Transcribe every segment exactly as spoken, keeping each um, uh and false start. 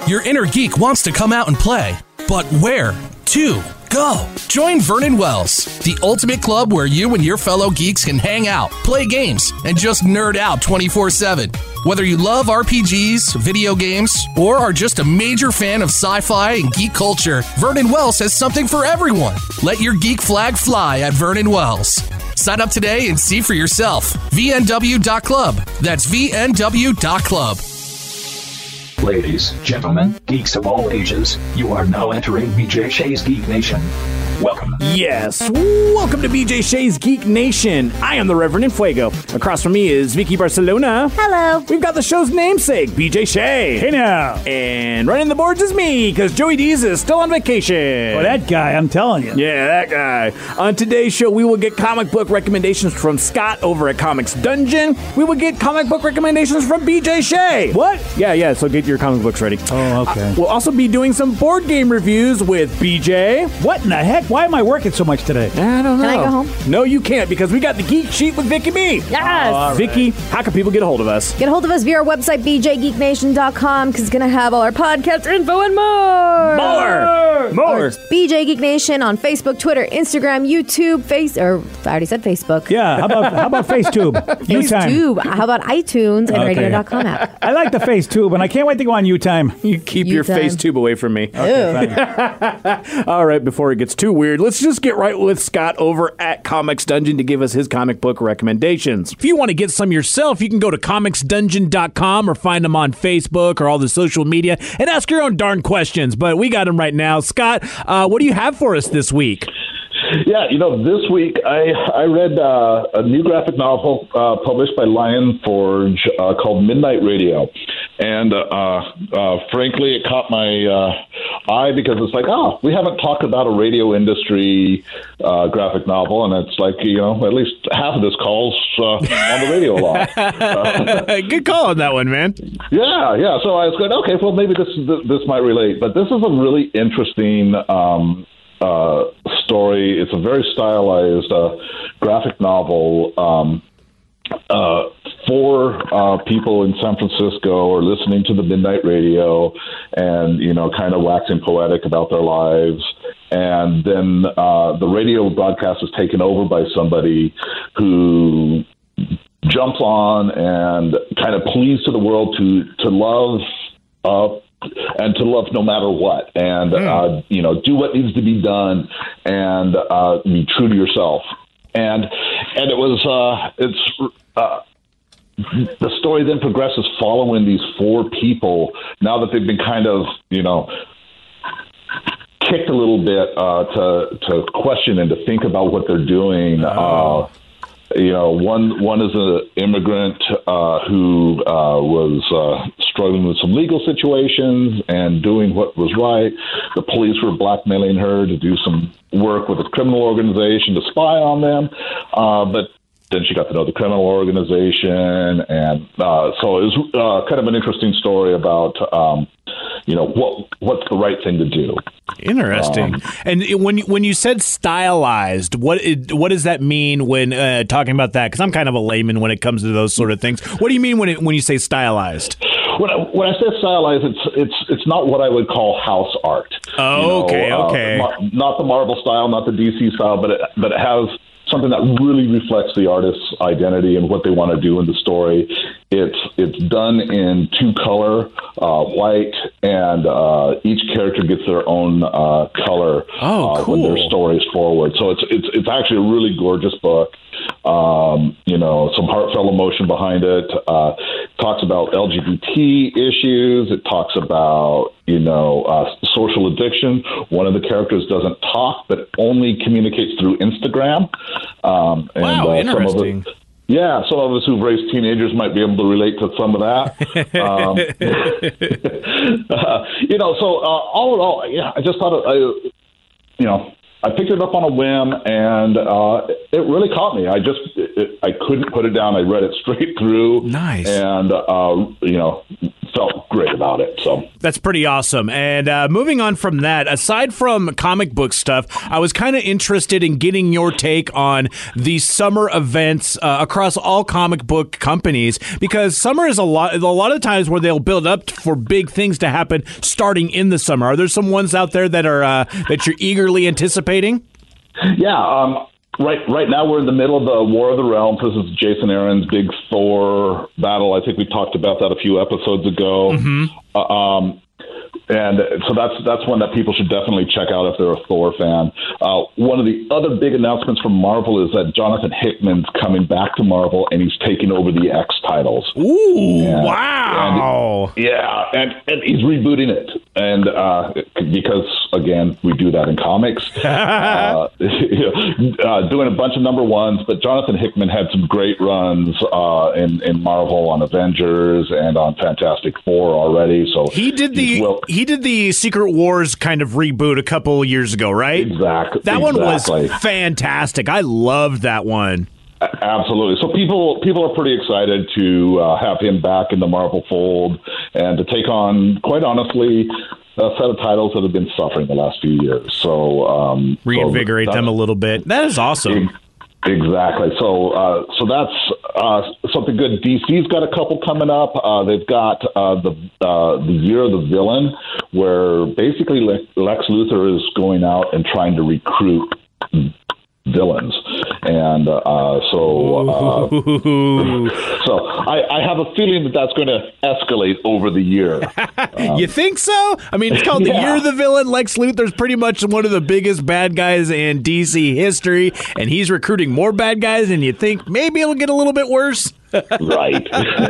Your inner geek wants to come out and play, but where to go? Join Vernon Wells, the ultimate club where you and your fellow geeks can hang out, play games, and just nerd out twenty-four seven. Whether you love R P Gs, video games, or are just a major fan of sci-fi and geek culture, Vernon Wells has something for everyone. Let your geek flag fly at Vernon Wells. Sign up today and see for yourself. V N W dot club. That's V N W dot club. Ladies, gentlemen, geeks of all ages, you are now entering B J Shea's Geek Nation. Welcome. Yes, welcome to B J Shea's Geek Nation. I am the Reverend Fuego. Across from me is Vicky Barcelona. Hello. We've got the show's namesake, B J Shea. Hey now. And running the boards is me, because Joey Dees is still on vacation. Well, that guy, I'm telling you. Yeah, that guy. On today's show, we will get comic book recommendations from Scott over at Comics Dungeon. We will get comic book recommendations from B J Shea. What? Yeah, yeah, so get your comic books ready. Oh, okay. Uh, we'll also be doing some board game reviews with B J. What in the heck? Why am I working so much today? I don't know. Can I go home? No, you can't, because we got the Geek Sheet with Vicky B. Yes. Uh, Vicky, how can people get a hold of us? Get a hold of us via our website, b j geek nation dot com, because it's going to have all our podcast info and more. More. More. B J Geek Nation on Facebook, Twitter, Instagram, YouTube, Face, or I already said Facebook. Yeah, how about how about FaceTube? U-Time. YouTube. How about iTunes and Okay. radio dot com app? I like the FaceTube, and I can't wait to go on U-Time. You keep your U-time. face tube away from me. Okay, fine. All right, before it gets too weird, let's just get right with Scott over at Comics Dungeon to give us his comic book recommendations. If you want to get some yourself, you can go to comics dungeon dot com or find them on Facebook or all the social media and ask your own darn questions. But we got them right now. Scott, uh, what do you have for us this week? Yeah, you know, this week I I read uh, a new graphic novel uh, published by Lion Forge uh, called Midnight Radio. And uh, uh, frankly, it caught my uh, eye because it's like, oh, we haven't talked about a radio industry uh, graphic novel. And it's like, you know, at least half of this call's uh, on the radio a lot. Uh, Good call on that one, man. Yeah, yeah. So I was going, okay, well, maybe this this might relate. But this is a really interesting um, uh, story. It's a very stylized uh, graphic novel. Um, uh, four uh, people in San Francisco are listening to the Midnight Radio and, you know, kind of waxing poetic about their lives. And then uh, the radio broadcast is taken over by somebody who jumps on and kind of pleads to the world to, to love uh, and to love no matter what, and, mm. uh, you know, do what needs to be done and uh, be true to yourself. And and it was uh, it's uh, the story then progresses following these four people now that they've been kind of, you know, kicked a little bit uh, to to question and to think about what they're doing. Oh. Uh, you know, one one is an immigrant uh, who uh, was uh, struggling with some legal situations and doing what was right. The police were blackmailing her to do some work with a criminal organization to spy on them, uh, but then she got to know the criminal organization, and uh, so it was uh, kind of an interesting story about, um, you know, what what's the right thing to do. Interesting. Um, and it, when you, when you said stylized, what it, what does that mean when uh, talking about that? Because I'm kind of a layman when it comes to those sort of things. What do you mean when it, when you say stylized? When I, when I say stylized, it's it's it's not what I would call house art. Oh, you know, okay, uh, okay. Not, not the Marvel style, not the D C style, but it, but it has something that really reflects the artist's identity and what they want to do in the story. It's it's done in two color, uh, white, and uh, each character gets their own uh, color oh, uh, cool. when their story is forward. So it's it's it's actually a really gorgeous book. Um, you know, some heartfelt emotion behind it. Uh, talks about L G B T issues. It talks about, you know, uh, social addiction. One of the characters doesn't talk, but only communicates through Instagram. Um, and, wow, uh, interesting. Some of it, yeah, some of us who've raised teenagers might be able to relate to some of that. um, uh, you know, so uh, all in all, yeah, I just thought, it, I, you know, I picked it up on a whim, and uh, it really caught me. I just, it, I couldn't put it down. I read it straight through. Nice. And, uh, you know, felt great about it. So that's pretty awesome. And uh, moving on from that, aside from comic book stuff, I was kind of interested in getting your take on the summer events uh, across all comic book companies, because summer is a lot a lot of times where they'll build up for big things to happen starting in the summer. Are there some ones out there that are uh, that you're eagerly anticipating? Yeah, um, right. Right now we're in the middle of the War of the Realms. This is Jason Aaron's big Thor battle. I think we talked about that a few episodes ago. Mm-hmm. Uh, um, And so that's that's one that people should definitely check out if they're a Thor fan. Uh, one of the other big announcements from Marvel is that Jonathan Hickman's coming back to Marvel, and he's taking over the X titles. Ooh, and, wow. And, yeah, and, and he's rebooting it. And uh, because, again, we do that in comics. uh, uh, doing a bunch of number ones, but Jonathan Hickman had some great runs uh, in, in Marvel on Avengers and on Fantastic Four already. So he did the... Well, He did the Secret Wars kind of reboot a couple of years ago, right? Exactly. That exactly. one was fantastic. I loved that one. Absolutely. So people people are pretty excited to uh, have him back in the Marvel fold and to take on, quite honestly, a set of titles that have been suffering the last few years. So um, reinvigorate so them a little bit. That is awesome. Exactly. So, uh, so that's uh, something good. D C's got a couple coming up. Uh, they've got uh, the uh, the Year of the Villain, where basically Lex Luthor is going out and trying to recruit villains, and uh, so uh, so I, I have a feeling that that's going to escalate over the year. Um, you think so? I mean, it's called the yeah. Year of the Villain. Lex Luthor's pretty much one of the biggest bad guys in D C history, and he's recruiting more bad guys, and you think maybe it'll get a little bit worse? Right.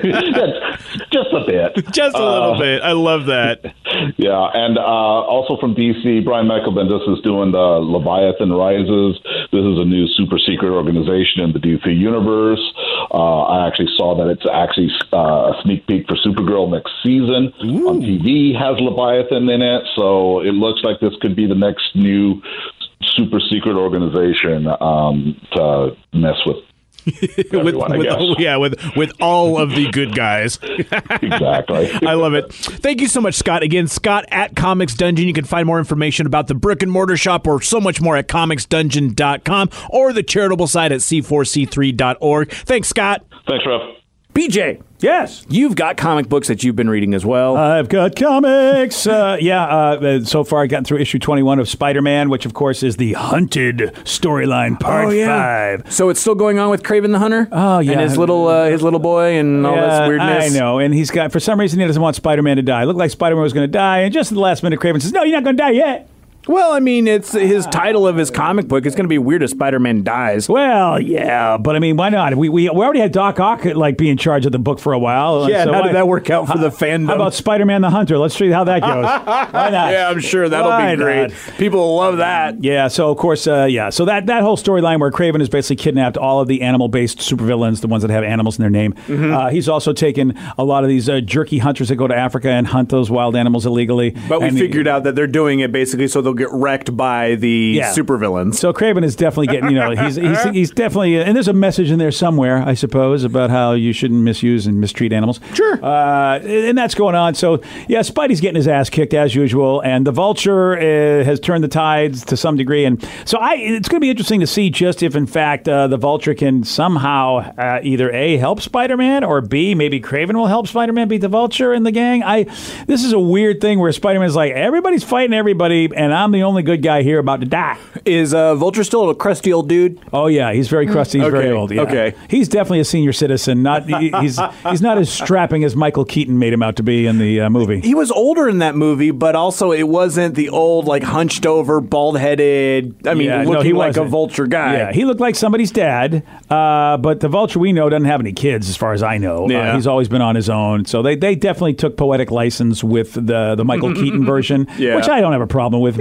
Just a bit. Just a little uh, bit. I love that. Yeah, and uh, also from D C, Brian Michael Bendis is doing the Leviathan Rises. This is a new super secret organization in the D C universe. Uh, I actually saw that it's actually uh, a sneak peek for Supergirl next season. Ooh. On T V has Leviathan in it, so it looks like this could be the next new super secret organization um, to mess with. Everyone, with, with yeah, with with all of the good guys. Exactly. I love it. Thank you so much, Scott. Again, Scott at Comics Dungeon. You can find more information about the brick and mortar shop or so much more at comics dungeon dot com or the charitable site at c four c three dot org. Thanks, Scott. Thanks, Ruff. B J. Yes. You've got comic books that you've been reading as well. I've got comics. Uh, yeah, uh, so far I've gotten through issue twenty-one of Spider-Man, which, of course, is the Hunted storyline, part oh, yeah. five. So it's still going on with Kraven the Hunter? Oh, yeah. And his little uh, his little boy and all yeah, this weirdness? I know, and he's got, for some reason, he doesn't want Spider-Man to die. It looked like Spider-Man was going to die, and just at the last minute, Kraven says, no, you're not going to die yet. Well, I mean, it's his title of his comic book. It's going to be weird if Spider-Man dies. Well, yeah, but I mean, why not? We we, we already had Doc Ock like be in charge of the book for a while. Yeah, so how why, did that work out for how, the fandom? How about Spider-Man the Hunter? Let's see how that goes. Why not? Yeah, I'm sure that'll why be great. Not? People will love that. Yeah, so of course, uh, yeah, so that, that whole storyline where Kraven has basically kidnapped all of the animal-based supervillains, the ones that have animals in their name. Mm-hmm. Uh, he's also taken a lot of these uh, jerky hunters that go to Africa and hunt those wild animals illegally. But we and figured the, out that they're doing it basically so they'll get wrecked by the yeah. supervillains. So Kraven is definitely getting, you know, he's, he's he's definitely, and there's a message in there somewhere, I suppose, about how you shouldn't misuse and mistreat animals. Sure. Uh, and that's going on. So, yeah, Spidey's getting his ass kicked as usual, and the Vulture uh, has turned the tides to some degree. And so I, it's going to be interesting to see just if, in fact, uh, the Vulture can somehow uh, either A, help Spider-Man, or B, maybe Kraven will help Spider-Man beat the Vulture and the gang. I This is a weird thing where Spider-Man's like, everybody's fighting everybody, and I'm the only good guy here about to die. Is uh, Vulture still a crusty old dude? Oh yeah, he's very crusty. He's okay. very old. Yeah. Okay, he's definitely a senior citizen. Not he, he's he's not as strapping as Michael Keaton made him out to be in the uh, movie. He was older in that movie, but also it wasn't the old like hunched over, bald headed. I mean, yeah, looking no, he like wasn't. a Vulture guy. Yeah, he looked like somebody's dad. Uh, but the Vulture we know doesn't have any kids, as far as I know. Yeah. Uh, he's always been on his own. So they, they definitely took poetic license with the the Michael Keaton version, yeah. which I don't have a problem with. Yeah,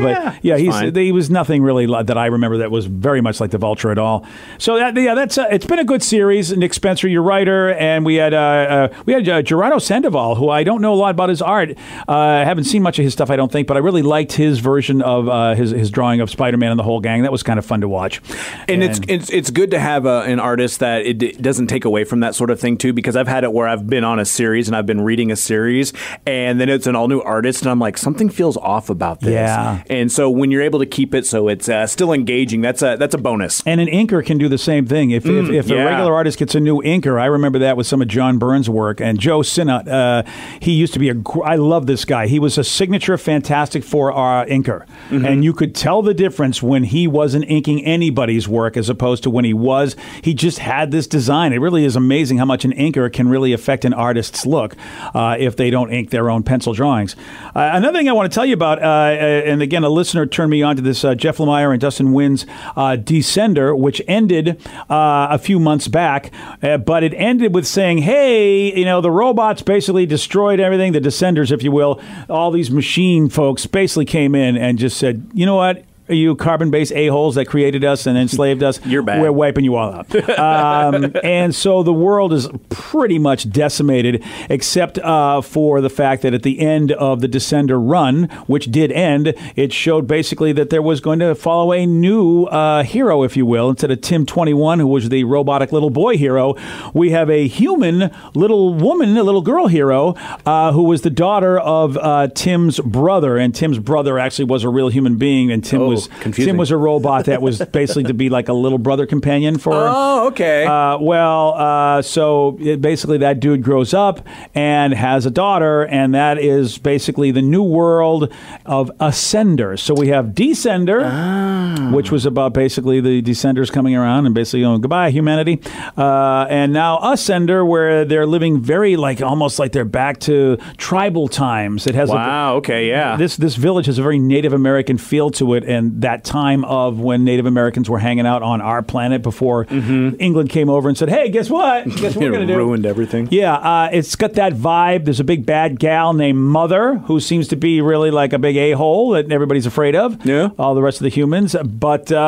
but yeah, he's fine. he was nothing really li- that I remember that was very much like the Vulture at all. So that, yeah, that's uh, it's been a good series. Nick Spencer, your writer, and we had uh, uh, we had uh, Gerardo Sandoval, who I don't know a lot about his art. Uh, I haven't seen much of his stuff, I don't think, but I really liked his version of uh, his his drawing of Spider-Man and the whole gang. That was kind of fun to watch. And, and it's it's it's good to have a, an artist that it, it doesn't take away from that sort of thing too, because I've had it where I've been on a series and I've been reading a series, and then it's an all new artist, and I'm like, something feels off about this. Yeah. And so when you're able to keep it so it's uh, still engaging, that's a that's a bonus. And an inker can do the same thing. If Mm, if, if yeah. a regular artist gets a new inker, I remember that with some of John Byrne's work. And Joe Sinnott, uh, he used to be a. Gr- I love this guy. He was a signature Fantastic Four uh, inker, Mm-hmm. and you could tell the difference when he wasn't inking anybody's work as opposed to when he was. He just had this design. It really is amazing how much an inker can really affect an artist's look uh, if they don't ink their own pencil drawings. Uh, another thing I want to tell you about, uh, and again, a listener turned me on to this. Uh, Jeff Lemire and Dustin Wynn's uh, Descender, which ended uh, a few months back, uh, but it ended with saying, hey, you know, the robots basically destroyed everything, the Descenders, if you will. All these machine folks basically came in and just said, you know what? Are you carbon-based a-holes that created us and enslaved us? You're bad. We're wiping you all out. um, and so the world is pretty much decimated, except uh, for the fact that at the end of the Descender run, which did end, it showed basically that there was going to follow a new uh, hero, if you will. Instead of Tim twenty-one, who was the robotic little boy hero, we have a human little woman, a little girl hero, uh, who was the daughter of uh, Tim's brother. And Tim's brother actually was a real human being, and Tim Oh. was confusing. Tim was a robot that was basically to be like a little brother companion for her. Oh, okay. Uh, well, uh, so it, basically that dude grows up and has a daughter, and that is basically the new world of Ascender. So we have Descender, Ah. which was about basically the Descenders coming around and basically going, goodbye, humanity. Uh, and now Ascender, where they're living very like almost like they're back to tribal times. It has Wow, a, okay, yeah. This this village has a very Native American feel to it, and that time of when Native Americans were hanging out on our planet before England came over and said, hey, guess what? Guess what we're going to do? Ruined everything. Yeah, uh, it's got that vibe. There's a big bad gal named Mother who seems to be really like a big a-hole that everybody's afraid of. Yeah. All the rest of the humans. But uh,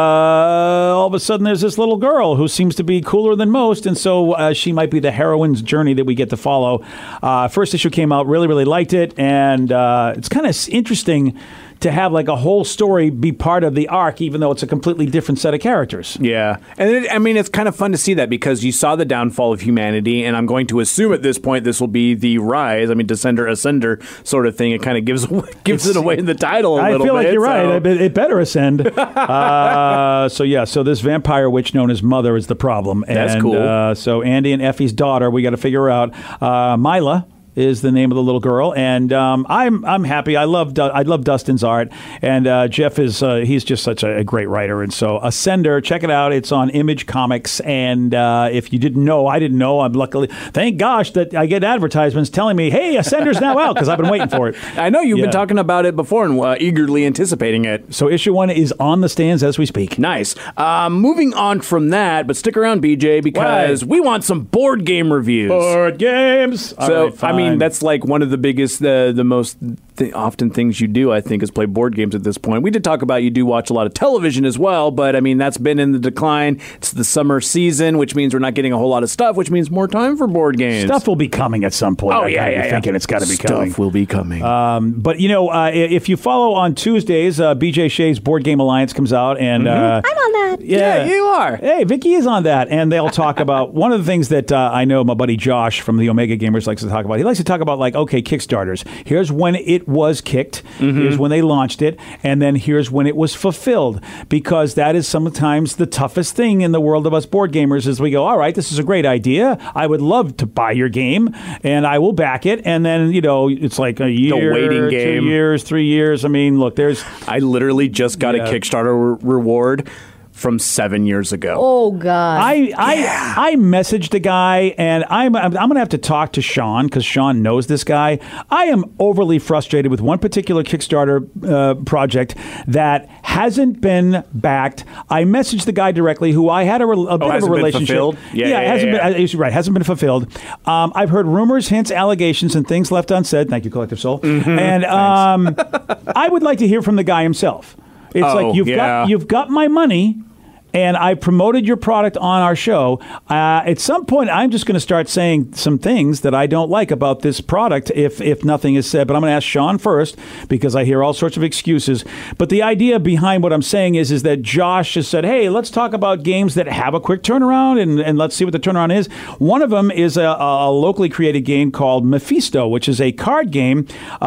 all of a sudden there's this little girl who seems to be cooler than most, and so uh, she might be the heroine's journey that we get to follow. Uh, first issue came out, really, really liked it, and uh, it's kind of interesting to have like a whole story be part of the arc, even though it's a completely different set of characters. Yeah. And it, I mean, it's kind of fun to see that because you saw the downfall of humanity, and I'm going to assume at this point this will be the rise. I mean, Descender, Ascender sort of thing. It kind of gives gives it away in the title a I little feel bit. like you're so. right. It, it better ascend. uh, so yeah, so this vampire witch known as Mother is the problem. And, That's cool. Uh, so Andy and Effie's daughter, we got to figure out. Uh, Mila is the name of the little girl, and um, I'm I'm happy. I love Du- I love Dustin's art, and uh, Jeff is uh, he's just such a, a great writer. And so Ascender, check it out. It's on Image Comics, and uh, if you didn't know, I didn't know. I'm luckily, thank gosh that I get advertisements telling me, "Hey, Ascender's now out," because I've been waiting for it. I know you've Yeah. been talking about it before and uh, eagerly anticipating it. So issue one is on the stands as we speak. Nice. Um, moving on from that, but stick around, B J, because Why? we want some board game reviews. Board games. All So, right, I mean, fine. that's like one of the biggest, uh, the most th- often things you do, I think, is play board games at this point. We did talk about you do watch a lot of television as well, but I mean, that's been in the decline. It's the summer season, which means we're not getting a whole lot of stuff, which means more time for board games. Stuff will be coming at some point. Oh, I yeah, gotta be yeah, yeah. thinking it's got to be Stuff coming. will be coming. Um, but you know, uh, if you follow on Tuesdays, uh, B J Shea's Board Game Alliance comes out, and uh, I'm on that. yeah, Yeah, you are. Hey, Vicky is on that, and they'll talk about one of the things that uh, I know my buddy Josh from the Omega Gamers likes to talk about. He likes to talk about like, okay, Kickstarters. Here's when it was kicked. Mm-hmm. Here's when they launched it, and then here's when it was fulfilled. Because that is sometimes the toughest thing in the world of us board gamers. Is we go, all right, this is a great idea. I would love to buy your game, and I will back it. And then you know, it's like a year, waiting two game. years, three years. I mean, look, there's. I literally just got Yeah. a Kickstarter re- reward from seven years ago. Oh God. I I I messaged the guy, and I'm I'm, I'm going to have to talk to Sean because Sean knows this guy. I am overly frustrated with one particular Kickstarter uh, project that hasn't been backed. I messaged the guy directly, who I had a, re- a bit of a hasn't been relationship. fulfilled? Yeah, yeah, it hasn't yeah, been. Uh, right, hasn't been fulfilled. Um, I've heard rumors, hints, allegations, and things left unsaid. Thank you, Collective Soul. Mm-hmm. And um, I would like to hear from the guy himself. It's Oh, like you've yeah. got you've got my money. And I promoted your product on our show. Uh, at some point, I'm just going to start saying some things that I don't like about this product if if nothing is said. But I'm going to ask Sean first because I hear all sorts of excuses. But the idea behind what I'm saying is, is that Josh has said, hey, let's talk about games that have a quick turnaround and, and let's see what the turnaround is. One of them is a, a locally created game called Mephisto, which is a card game.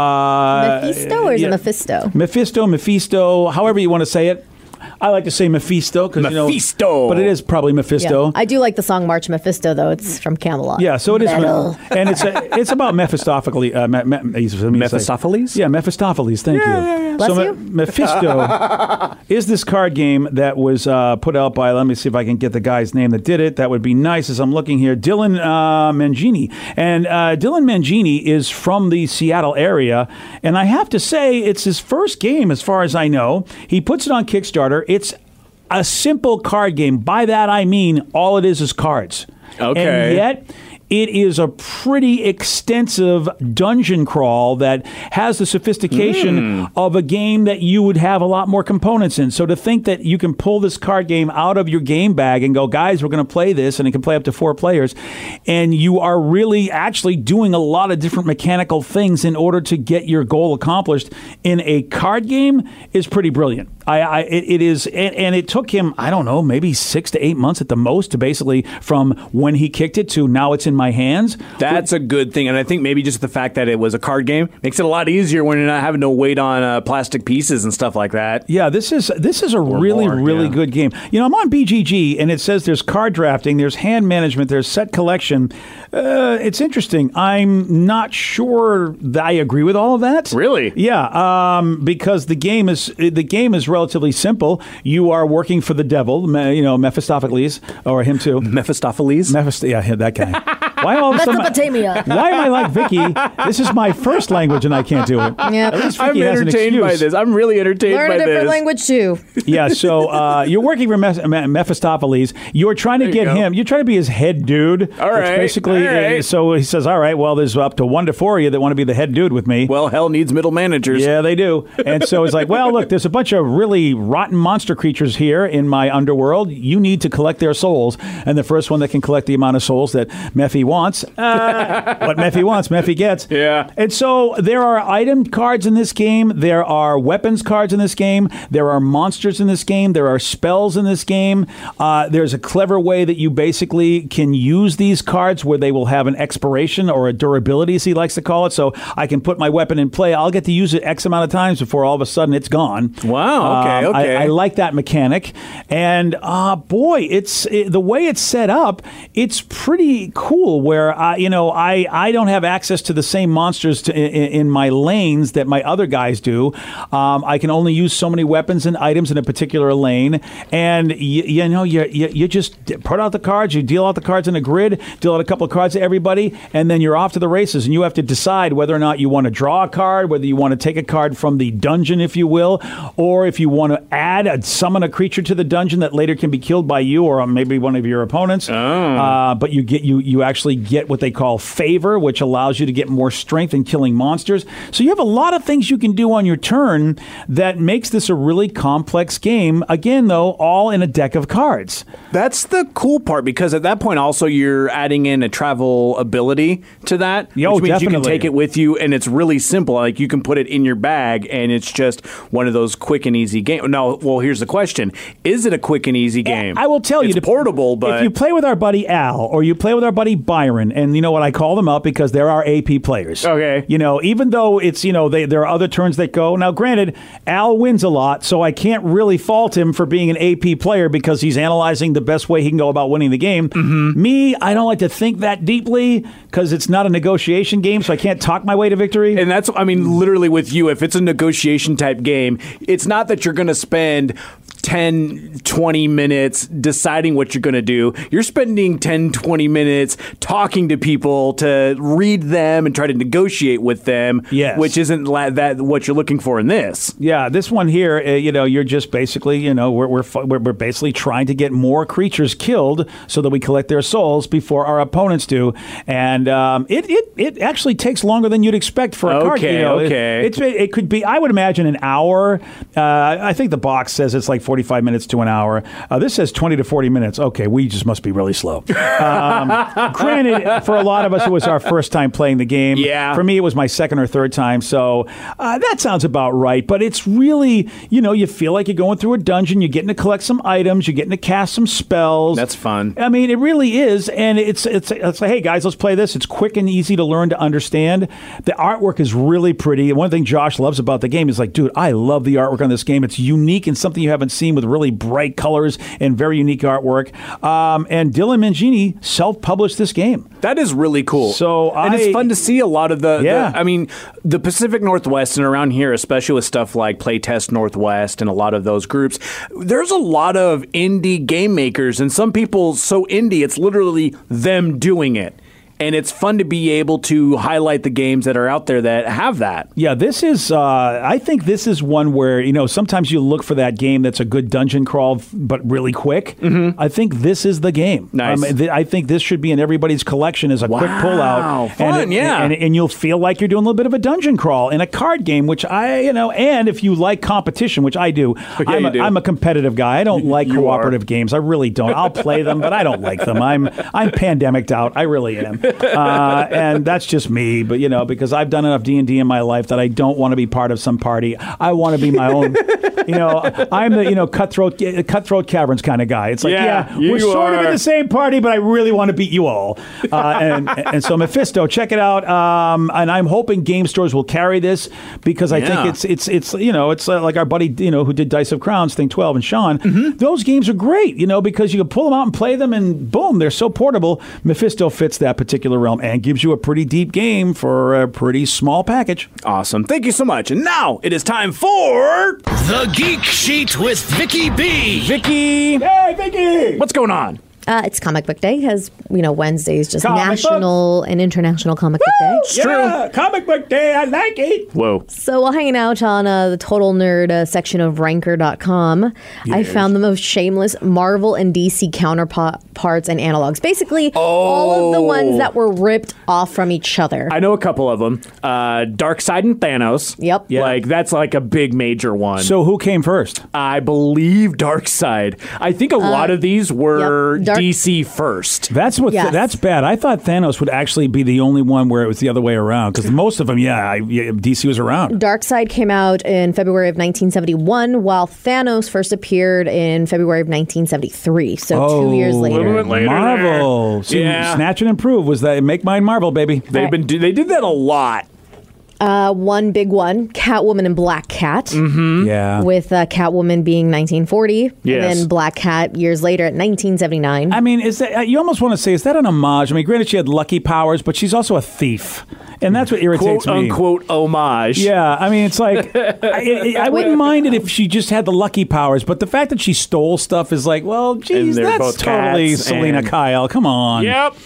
Uh, Mephisto or is yeah, it Mephisto? Mephisto, Mephisto, however you want to say it. I like to say Mephisto because you know, Mephisto. but it is probably Mephisto. Yeah. I do like the song March Mephisto, though. It's from Camelot. Yeah, so it is, Metal. and it's a, it's about Mephistopheles. Uh, me, me, Mephistopheles? Yeah, Mephistopheles. Thank you. yeah, yeah. Bless so you. Me- Mephisto is this card game that was uh, put out by. Let me see if I can get the guy's name that did it. That would be nice. As I'm looking here, Dylan uh, Mangini, and uh, Dylan Mangini is from the Seattle area, and I have to say it's his first game, as far as I know. He puts it on Kickstarter. It's a simple card game. By that I mean all it is is cards. Okay. And yet it is a pretty extensive dungeon crawl that has the sophistication Mm. of a game that you would have a lot more components in. So to think that you can pull this card game out of your game bag and go, guys, we're going to play this, and it can play up to four players, and you are really actually doing a lot of different mechanical things in order to get your goal accomplished in a card game is pretty brilliant. I, I it, it is, and, and it took him, I don't know, maybe six to eight months at the most to basically from when he kicked it to now it's in my hands. That's a good thing, and I think maybe just the fact that it was a card game makes it a lot easier when you're not having to wait on uh, plastic pieces and stuff like that. Yeah, this is this is a really more, really yeah. good game. You know, I'm on B G G, and it says there's card drafting, there's hand management, there's set collection. Uh, it's interesting. I'm not sure that I agree with all of that. Really? Yeah, um, because the game is the game is relatively simple. You are working for the devil, me- you know, Mephistopheles, or him too. Mephistopheles? Mephist- yeah, that guy. Why all of a sudden? Mesopotamia. Why am I like Vicky? This is my first language, and I can't do it. Yep. At least I'm Vicky has an entertained by excuse. this. I'm really entertained Learn by a different this. language, too. Yeah, so uh, you're working for Meph- Me- Mephistopheles. You're trying to There you get go. him. You're trying to be his head dude. All Which right, basically, all right. uh, so he says, "All right, well, there's up to one to four of you that want to be the head dude with me." Well, hell needs middle managers. Yeah, they do. And so it's like, well, look, there's a bunch of really rotten monster creatures here in my underworld. You need to collect their souls. And the first one that can collect the amount of souls that Mephi wants, uh, what Mephi wants, Mephi gets. Yeah. And so there are item cards in this game. There are weapons cards in this game. There are monsters in this game. There are spells in this game. Uh, there's a clever way that you basically can use these cards where they will have an expiration or a durability, as he likes to call it. So I can put my weapon in play. I'll get to use it X amount of times before all of a sudden it's gone. Wow, okay, Um, okay. I, I like that mechanic. And uh, boy, it's it, the way it's set up, it's pretty cool where, I, you know, I, I don't have access to the same monsters to, in, in my lanes that my other guys do. Um, I can only use so many weapons and items in a particular lane. And, you, you know, you, you, you just put out the cards, you deal out the cards in a grid, deal out a couple of cards to everybody, and then you're off to the races. And you have to decide whether or not you want to draw a card, whether you want to take a card from the dungeon, if you will, or if you want to add, a, summon a creature to the dungeon that later can be killed by you or maybe one of your opponents. Oh. Uh, but you get you you actually get what they call favor, which allows you to get more strength in killing monsters. So you have a lot of things you can do on your turn that makes this a really complex game. Again, though, all in a deck of cards. That's the cool part, because at that point also you're adding in a travel ability to that, Yeah, oh, which means you can definitely. take it with you, and it's really simple. Like you can put it in your bag, and it's just one of those quick and easy games. Now, well, here's the question: is it a quick and easy game? I will tell you, it's to- portable, but if you play with our buddy Al or you play with our buddy Byron, and you know what, I call them up because there are A P players. Okay. You know, even though it's, you know, they, there are other turns that go. Now, granted, Al wins a lot, so I can't really fault him for being an A P player because he's analyzing the best way he can go about winning the game. Mm-hmm. Me, I don't like to think that deeply because it's not a negotiation game, so I can't talk my way to victory. And that's, I mean, literally with you, if it's a negotiation type game, it's not that you're going to spend ten, twenty minutes deciding what you're going to do. You're spending ten, twenty minutes talking to people to read them and try to negotiate with them, Yes. which isn't la- that what you're looking for in this. Yeah, this one here, uh, you know, you're just basically, you know, we're, we're fu- we're we're basically trying to get more creatures killed so that we collect their souls before our opponents do, and um, it, it it actually takes longer than you'd expect for a card. Okay, You know, okay. It, it's it could be, I would imagine, an hour. Uh, I think the box says it's like forty-five minutes to an hour. Uh, this says twenty to forty minutes. Okay, we just must be really slow. Um, granted, for a lot of us, it was our first time playing the game. Yeah. For me, it was my second or third time, so uh, that sounds about right. But it's really, you know, you feel like you're going through a dungeon, you're getting to collect some items, you're getting to cast some spells. That's fun. I mean, it really is, and it's it's it's like, hey guys, let's play this. It's quick and easy to learn to understand. The artwork is really pretty. One thing Josh loves about the game is like, dude, I love the artwork on this game. It's unique and something you haven't seen, with really bright colors and very unique artwork. Um, and Dylan Mangini self-published this game. That is really cool. So and I- it's fun to see a lot of the, Yeah. the. I mean, the Pacific Northwest and around here, especially with stuff like Playtest Northwest and a lot of those groups, there's a lot of indie game makers, and some people so indie it's literally them doing it. And it's fun to be able to highlight the games that are out there that have that. Yeah, this is, uh, I think this is one where, you know, sometimes you look for that game that's a good dungeon crawl, f- but really quick. Mm-hmm. I think this is the game. Nice. Um, th- I think this should be in everybody's collection as a quick Wow, pullout. fun, and, it- yeah. And, and you'll feel like you're doing a little bit of a dungeon crawl in a card game, which I, you know, and if you like competition, which I do, Yeah, I'm, you a, do. I'm a competitive guy. I don't like you cooperative are. games. I really don't. I'll play them, but I don't like them. I'm, I'm pandemiced out. I really am. Uh, and that's just me, but you know, because I've done enough D and D in my life that I don't want to be part of some party. I want to be my own. You know, I'm the you know cutthroat cutthroat caverns kind of guy. It's like, Yeah, yeah, you we're sort of in are. the same party, but I really want to beat you all. Uh, and and so Mephisto, check it out. Um, and I'm hoping game stores will carry this because I Yeah. think it's it's it's you know it's uh, like our buddy you know who did Dice of Crowns, Thing twelve, and Sean. Mm-hmm. Those games are great, you know, because you can pull them out and play them, and boom, they're so portable. Mephisto fits that particular realm and gives you a pretty deep game for a pretty small package. Awesome. Thank you so much. And now it is time for The Geek Sheet with Vicky B. Vicky. Hey, Vicky! What's going on? Uh, it's Comic Book Day, because, you know, Wednesday is just Comic National and International Comic Book Day. Yeah, Comic Book Day, I like it. Whoa. So while hanging out on uh, the Total Nerd uh, section of Ranker dot com, I found the most shameless Marvel and D C counterparts and analogs. Basically, all of the ones that were ripped off from each other. I know a couple of them. Uh, Darkseid and Thanos. Yep. Yeah. Like, that's like a big major one. So who came first? I believe Darkseid. I think a lot of these were yep. Dark- D C first. That's what. Yes. That's bad. I thought Thanos would actually be the only one where it was the other way around, because most of them, yeah, I, yeah, D C was around. Darkseid came out in February of nineteen seventy-one, while Thanos first appeared in February of nineteen seventy-three. So two years later. little bit later. Marvel. See, Yeah. Snatch and Improve was that make mine Marvel, baby. They've been do- they did that a lot. Uh, one big one, Catwoman and Black Cat, Yeah. with uh, Catwoman being nineteen forty, Yes. and then Black Cat years later at nineteen seventy-nine. I mean, is that you almost want to say, is that an homage? I mean, granted, she had lucky powers, but she's also a thief, and that's what irritates Quote me. unquote homage. Yeah, I mean, it's like I, I, I wouldn't mind it if she just had the lucky powers, but the fact that she stole stuff is like, well, geez, they're that's both totally cats Selena and- Kyle. Come on. Yep.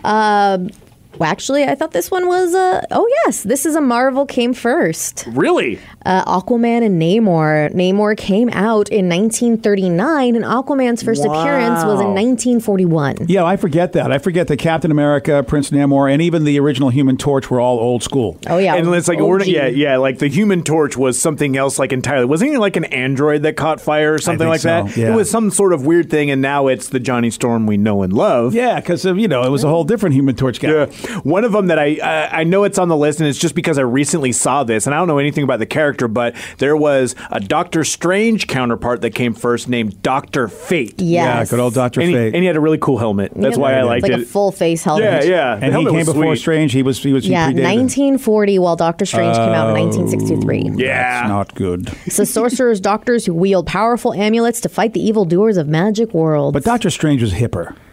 Well, actually, I thought this one was, uh, oh yes, this is a Marvel came first. Really? Uh, Aquaman and Namor. Namor came out in nineteen thirty-nine, and Aquaman's first appearance was in nineteen forty-one. Yeah, I forget that. I forget that Captain America, Prince Namor, and even the original Human Torch were all old school. Oh yeah, And it's like, O we're, G. yeah, yeah, like the Human Torch was something else, like entirely. Wasn't it like an android that caught fire or something think like so, that? yeah. It was some sort of weird thing, and now it's the Johnny Storm we know and love. Yeah, because you know it was a whole different Human Torch guy. Yeah. One of them that I uh, I know it's on the list, and it's just because I recently saw this, and I don't know anything about the character, but there was a Doctor Strange counterpart that came first named Doctor Fate. Yeah, Yes. good old Doctor And he, Fate. and he had a really cool helmet. That's Yeah, why I it's liked like it. a full face helmet. yeah, yeah. The and he helmet came was before sweet. Strange. He was he was he Yeah, predated him. nineteen forty, while Doctor Strange came out in Oh. nineteen sixty-three. Yeah. That's not good. So sorcerers, doctors who wield powerful amulets to fight the evildoers of Magic World. But Doctor Strange was hipper.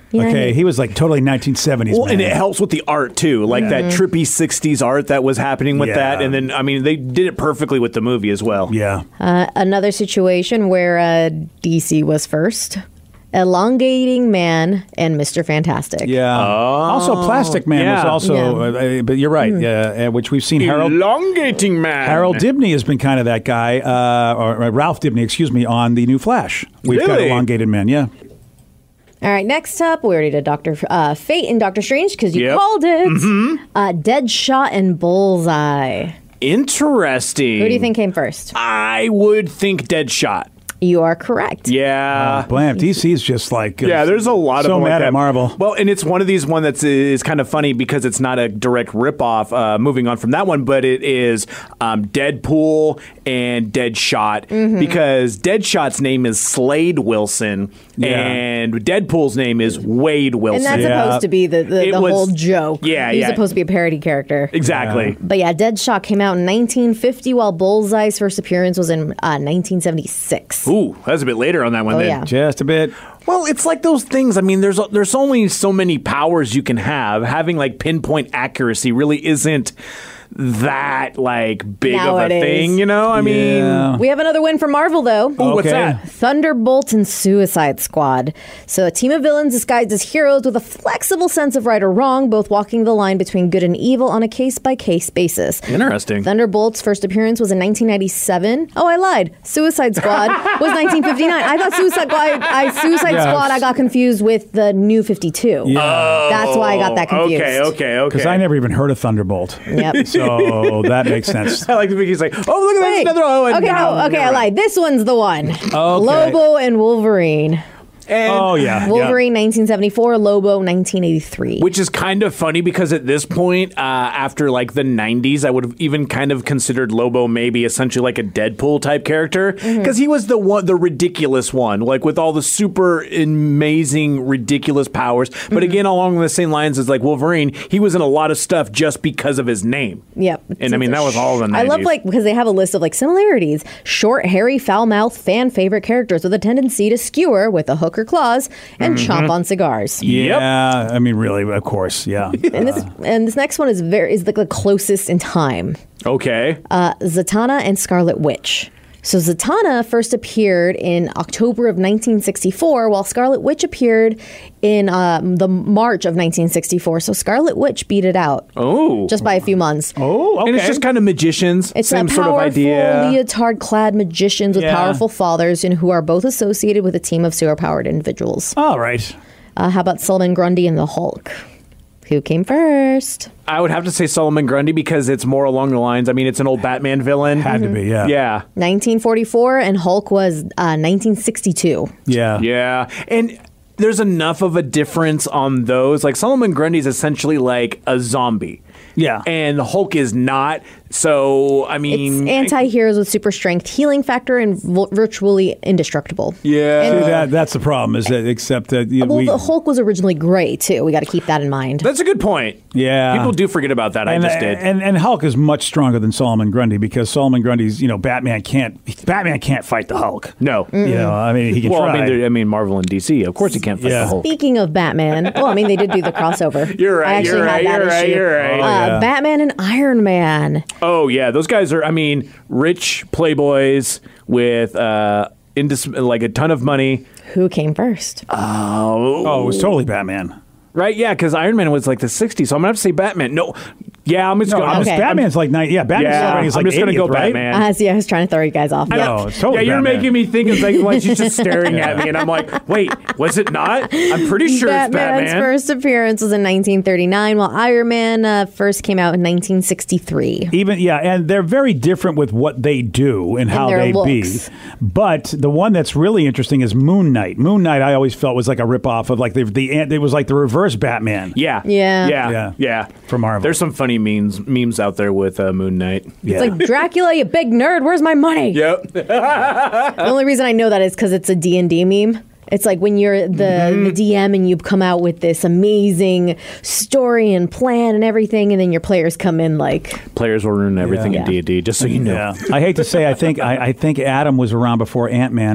Yeah, okay, he- he was like totally nineteen seventies. Well, man. and it helps with the art too, like Yeah. that trippy sixties art that was happening with Yeah. that. And then, I mean, they did it perfectly with the movie as well. Yeah. Uh, another situation where uh, D C was first. Elongating Man and Mister Fantastic. Yeah. Also, Plastic Man was yeah. also, Yeah. uh, but you're right, yeah, uh, which we've seen Harold. Elongating Man. Harold Dibney has been kind of that guy, uh, or uh, Ralph Dibney, excuse me, on the new Flash. We've got Really? Elongated Man, yeah. All right, next up, we already did Doctor uh, Fate and Doctor Strange because you Yep. called it. Mm-hmm. Uh, Deadshot and Bullseye. Interesting. Who do you think came first? I would think Deadshot. You are correct. Yeah. Blam, D C's just like. uh, Yeah, there's a lot of so them like mad that. at Marvel. Well, and it's one of these one that's is kind of funny because it's not a direct ripoff. Uh, moving on from that one, but it is um, Deadpool and Deadshot Mm-hmm. because Deadshot's name is Slade Wilson Yeah. and Deadpool's name is Wade Wilson. And that's Yeah. supposed to be the, the, It the was- whole joke. Yeah, He's yeah. supposed to be a parody character. exactly. But yeah, Deadshot came out in nineteen fifty while Bullseye's first appearance was in uh, nineteen seventy-six. Ooh, that's a bit later on that one. Oh, then. yeah. Just a bit. Well, it's like those things. I mean, there's there's only so many powers you can have. Having like pinpoint accuracy really isn't that like big Nowadays. of a thing, you know? I mean, Yeah. We have another win for Marvel, though. ooh, what's Okay. that? Thunderbolt and Suicide Squad. So, a team of villains disguised as heroes with a flexible sense of right or wrong, both walking the line between good and evil on a case by case basis. Interesting. Thunderbolt's first appearance was in nineteen ninety-seven. Oh, I lied. Suicide Squad was nineteen fifty-nine. I thought Suicide Squad, I, Suicide Yeah. Squad, I got confused with the New fifty-two. Yeah. That's why I got that confused. Okay, okay, okay. Because I never even heard of Thunderbolt. Yep. So that makes sense. I like the big. He's like, oh, look at that, Wait. another. Oh, and okay, now no, okay, you're I right. lied. This one's the one. Lobo and Wolverine. And, Oh, yeah. Wolverine, nineteen seventy-four. Lobo, nineteen eighty-three. Which is kind of funny because at this point, uh, after like the nineties, I would have even kind of considered Lobo maybe essentially like a Deadpool type character because Mm-hmm. he was the one, the ridiculous one, like with all the super amazing, ridiculous powers. But Mm-hmm. again, along the same lines as like Wolverine, he was in a lot of stuff just because of his name. Yep. And I mean, that was all the I nineties. love like because they have a list of like similarities. Short, hairy, foul-mouthed, fan favorite characters with a tendency to skewer with a hook or claws and Mm-hmm. chomp on cigars. Yep. Yeah, I mean, really, of course, yeah. And this and this next one is very is like the closest in time. Okay. Uh, Zatanna and Scarlet Witch. So Zatanna first appeared in October of nineteen sixty-four, while Scarlet Witch appeared in um, the March of nineteen sixty-four. So Scarlet Witch beat it out Oh. just by a few months. Oh, okay. And it's just kind of magicians. It's same a sort of powerful idea. leotard-clad magicians with Yeah. powerful fathers and who are both associated with a team of superpowered individuals. All right. Uh, how about Solomon Grundy and the Hulk? Who came first? I would have to say Solomon Grundy because it's more along the lines. I mean, it's an old Batman villain. Had to be, yeah. Yeah. nineteen forty-four, and Hulk was uh, nineteen sixty-two. Yeah. Yeah. And there's enough of a difference on those. Like Solomon Grundy is essentially like a zombie. Yeah. And the Hulk is not. So, I mean. It's anti-heroes with super strength, healing factor, and v- virtually indestructible. Yeah. And- See, that, that's the problem, is that except that you- Well, we. the Hulk was originally gray, too. We got to keep that in mind. That's a good point. Yeah. People do forget about that. and, I just did. And, and Hulk is much stronger than Solomon Grundy because Solomon Grundy's, you know, Batman can't Batman can't fight the Hulk. no. You know, I mean, he can Well, try. I mean, they're- I mean, Marvel and D C. Of course, he can't fight Yeah. the Hulk. Speaking of Batman, well, I mean, they did do the crossover. You're right, I actually you're had right, that you're right, issue. you're right. Uh, Oh, yeah. Batman and Iron Man. Oh yeah, those guys are. I mean, rich playboys with uh, indis- like a ton of money. Who came first? oh, it was totally Batman. Right? Yeah, because Iron Man was like the sixties, so I'm gonna have to say Batman. No, yeah, I'm just No, going. I'm Okay. just, Batman's like nine. Yeah, Batman's Yeah, already like I'm just gonna go eightieth, right? Batman. Uh, see, I was trying to throw you guys off. I Yep. know, it's totally yeah, you're Batman. making me think it's like, like she's just staring at me, and I'm like, wait, was it not? I'm pretty sure Batman's it's Batman. first appearance was in nineteen thirty-nine, while Iron Man uh, first came out in nineteen sixty-three. Even yeah, and they're very different with what they do and how their they looks. be. But the one that's really interesting is Moon Knight. Moon Knight, I always felt was like a ripoff of like the the it was like the reverse Batman. Yeah, Yeah. yeah, Yeah. yeah. For Marvel. There's some funny memes memes out there with uh, Moon Knight. Yeah. It's like, Dracula, you big nerd, where's my money? Yep. The only reason I know that is because it's a D and D meme. It's like when you're the, Mm-hmm. the D M and you come out with this amazing story and plan and everything, and then your players come in like, Players will ruin everything Yeah. in D and D, just so you know. Yeah. I hate to say, I think I, I think Adam was around before Ant Man.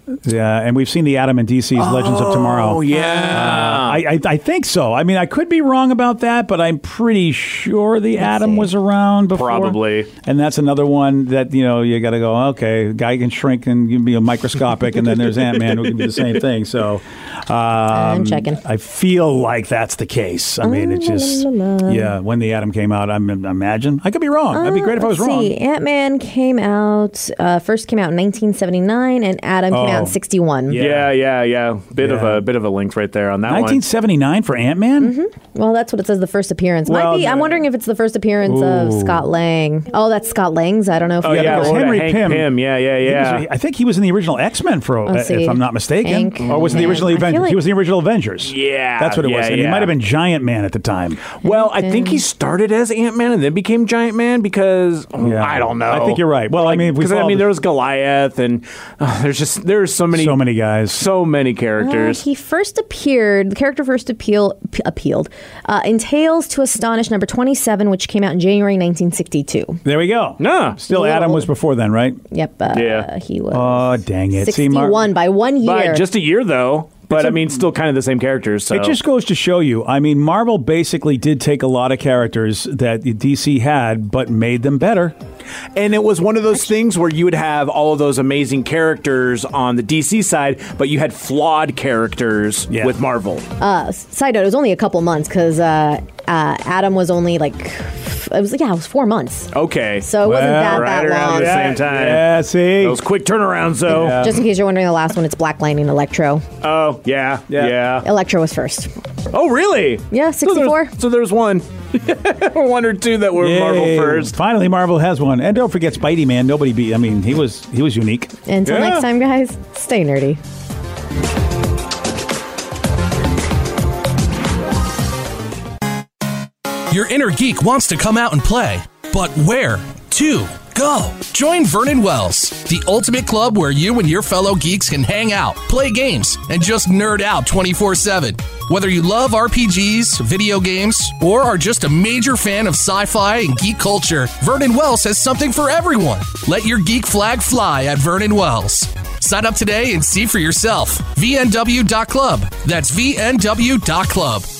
Yeah, and we've seen the Atom and D C's Legends of Tomorrow. Oh, yeah. Uh, I, I I think so. I mean, I could be wrong about that, but I'm pretty sure the Let's Atom see. was around before. Probably. And that's another one that, you know, you got to go, okay, guy can shrink and you can be a microscopic, and then there's Ant-Man who can do the same thing. So um, I'm checking. I feel like that's the case. I mean, it's just, la, la, la. yeah, when the Atom came out, I imagine. I could be wrong. That'd be great if I was Let's wrong. see. Ant-Man came out, uh, first came out in nineteen seventy-nine, and Atom came out in Oh. sixty-one. Yeah, yeah, yeah. Bit of Yeah. a bit of a link right there on that nineteen seventy-nine for Ant-Man? Mm-hmm. Well, that's what it says, the first appearance. Well, Might be. I'm the- wondering if it's the first appearance of Ooh. Scott Lang. Oh, that's Scott Lang's. I don't know if one. Oh you yeah, because well, Henry Hank Pym- Pym. Yeah, yeah, He yeah. was- I think he was in the original X-Men, for, uh, Let's if see. I'm not mistaken. Hank Or was it the Man. original I feel Avengers? like- He was in the original Avengers. Yeah, That's what it was. yeah, And he yeah. might have been Giant Man at the time. Well, I think he started as Ant-Man and then became Giant Man because oh, Yeah. I don't know. I think you're right. Well, I mean, if we because I follow mean, the- there was Goliath, and uh, there's just there's so many So many guys. so many Uh, characters. he first appeared, the character first appeal, p- appealed uh, in Tales to Astonish number twenty-seven, which came out in January nineteen sixty-two. There we go. Nah. Still, Little- Adam was before then, right? Yep. Uh, Yeah. He was Oh, dang it. See, sixty-one Mar- by one year. But just a year though. But It's a- I mean, still kind of the same characters. So It just goes to show you. I mean, Marvel basically did take a lot of characters that D C had, but made them better. And it was one of those things where you would have all of those amazing characters on the D C side, but you had flawed characters Yeah. with Marvel. Uh, side note, it was only a couple months because uh, uh, Adam was only like, it was yeah, it was four months. Okay. So it wasn't Well, that, right that around long. the same time. Yeah, see? Those quick turnarounds, though. Yeah. Just in case you're wondering, the last one, it's Black Lightning Electro. Oh, yeah, Yeah. yeah. Electro was first. Oh, really? Yeah, So there's- sixty-four. So there's one. one or two that were Marvel Yay. first. Finally, Marvel has one. And don't forget Spidey Man. Nobody beat. I mean, he was he was unique. Until Yeah. next time, guys, stay nerdy. Your inner geek wants to come out and play, but where to go? Join Vernon Wells, the ultimate club where you and your fellow geeks can hang out, play games, and just nerd out twenty-four seven. Whether you love R P Gs, video games, or are just a major fan of sci-fi and geek culture, Vernon Wells has something for everyone. Let your geek flag fly at Vernon Wells. Sign up today and see for yourself. V N W dot club. That's V N W dot club.